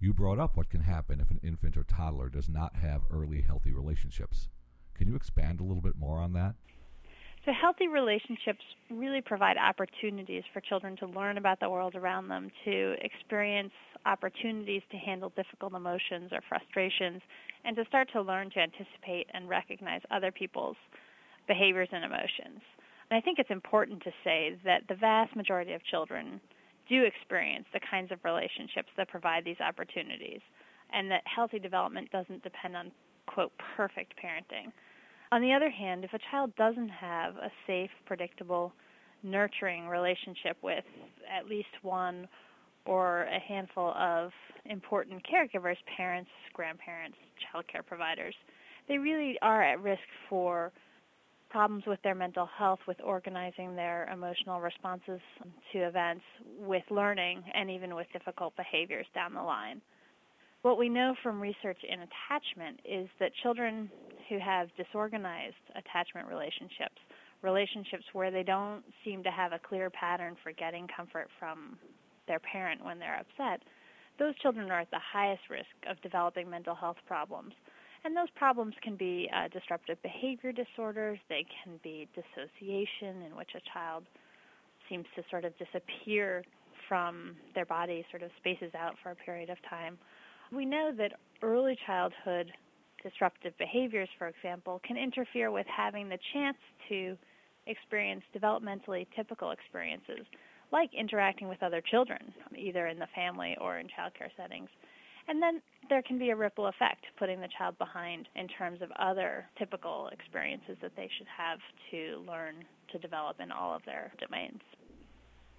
You brought up what can happen if an infant or toddler does not have early healthy relationships. Can you expand a little bit more on that? So healthy relationships really provide opportunities for children to learn about the world around them, to experience opportunities to handle difficult emotions or frustrations, and to start to learn to anticipate and recognize other people's behaviors and emotions. And I think it's important to say that the vast majority of children do experience the kinds of relationships that provide these opportunities, and that healthy development doesn't depend on, quote, perfect parenting. On the other hand, if a child doesn't have a safe, predictable, nurturing relationship with at least one or a handful of important caregivers, parents, grandparents, child care providers, they really are at risk for problems with their mental health, with organizing their emotional responses to events, with learning, and even with difficult behaviors down the line. What we know from research in attachment is that children who have disorganized attachment relationships where they don't seem to have a clear pattern for getting comfort from their parent when they're upset, those children are at the highest risk of developing mental health problems. And those problems can be disruptive behavior disorders. They can be dissociation, in which a child seems to sort of disappear from their body, sort of spaces out for a period of time. We know that early childhood disruptive behaviors, for example, can interfere with having the chance to experience developmentally typical experiences, like interacting with other children, either in the family or in child care settings. And then there can be a ripple effect, putting the child behind in terms of other typical experiences that they should have to learn to develop in all of their domains.